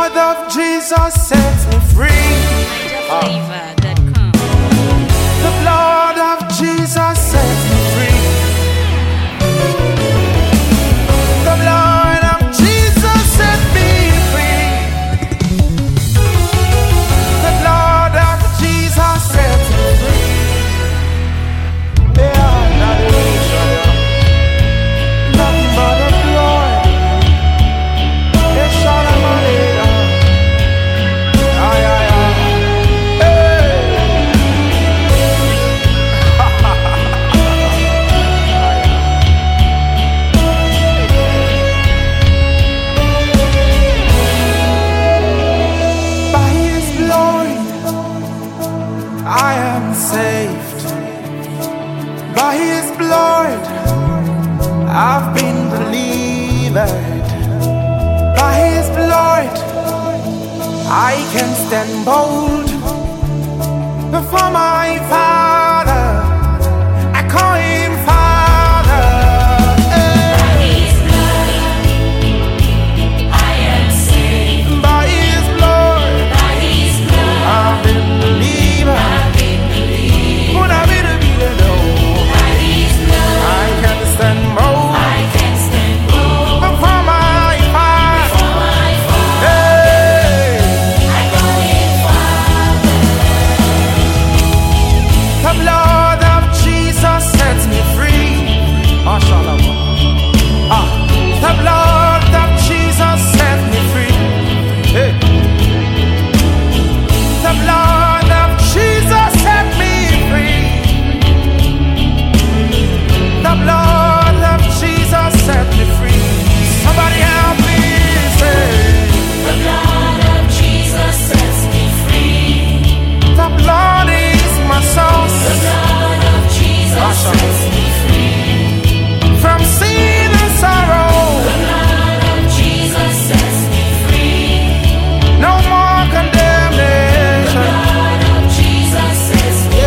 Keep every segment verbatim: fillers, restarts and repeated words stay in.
blood of Jesus sets me free. Flavor dot com. The blood of Jesus sets me free. The blood of Jesus set me free. The blood of Jesus sets me free. Yeah, that is nothing but the blood. It's shot of my leader. Ay, ay, ay. By His blood, I am saved. By His blood, I've been delivered. By His blood, I can stand bold before my Father. I call Him Father. By His blood, I am saved. By His blood, By His blood, I've been delivered. I've been believed. Would I be the below? By His blood, I can stand bold I can stand bold before my Father. for my Father. Hey, I call Him Father. the blood of Jesus sets me free. Mashallah. Ah, the blood of Jesus set me free. Hey, the blood of Jesus set me free. The blood of Jesus set me free. Somebody help me say, The blood of Jesus sets me free. the blood is my source. The blood of Jesus sets me free. From sin and sorrow, The blood of Jesus sets me free. no more The condemnation. blood of Jesus sets me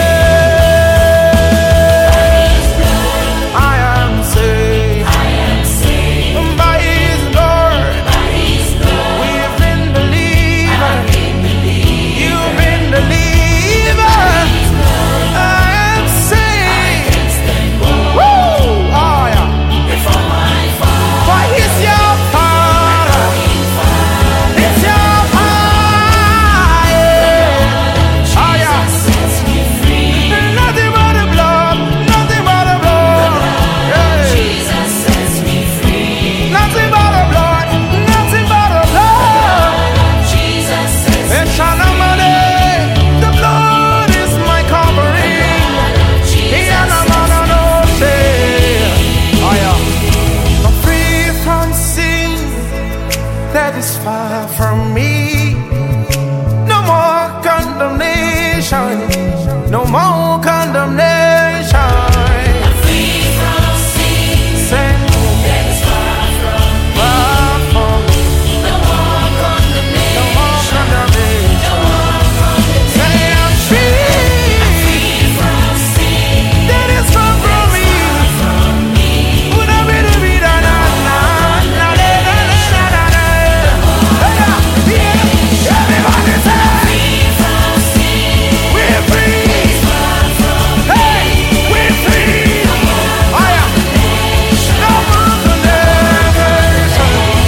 Yeah, His blood, I am saved I am saved. by His blood. By His blood, We've been delivered. I've been believed. You've been delivered. I am saved. Can stand bold Woo! Oh yeah. before my Father. For He's your Father. It's your Father. Yeah. Oh yeah. Sets me free. Nothing but the blood. Nothing but the blood. Yeah. Jesus sets me free. Nothing but the blood, nothing but the blood. Jesus sets me And Shanamane, the blood is my covering. Jesus Yanamana no say, oh yeah. I'm free from sin that is far from me. No more condemnation, no more condemnation. free from sin Sin that is far from far from me, no more no condemnation. more condemnation. Say I'm free. Free from sin That is far from me. from me. Would I be the be da na na na na na na na na. Hey, yeah, everybody say Free from sin we're free. far from Hey, we're free. Oh yeah, no more condemnation.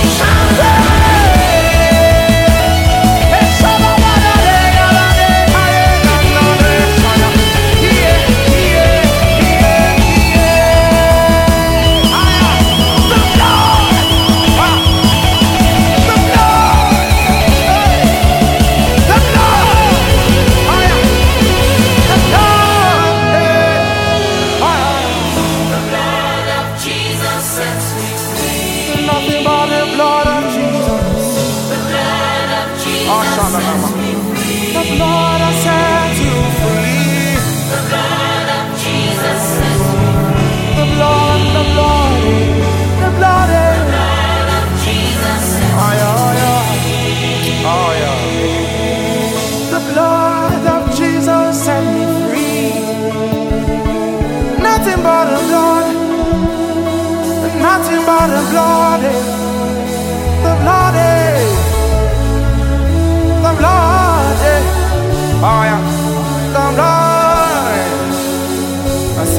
Hey, hey, somebody say la la la la la la. Yeah, yeah, yeah, yeah. Ah, the blood. Ah, the blood. Hey, the blood. Ah, yeah. The blood. Hey. Ah, the blood of Jesus sets me free. yeah. Nothing but the blood of Jesus. The blood of Jesus Ah, shalala. sets me free. The blood has set you free. The blood of Jesus sets me free. The blood, the blood, the blood. The blood of Jesus sets Oh yeah, oh yeah, oh yeah. The blood of Jesus set me free. Nothing but the blood, nothing but the blood, the blood.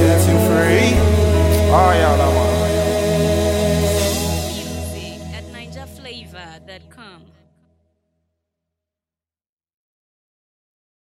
set you free. Oh, yeah, that one. Music at ninja flavor dot com.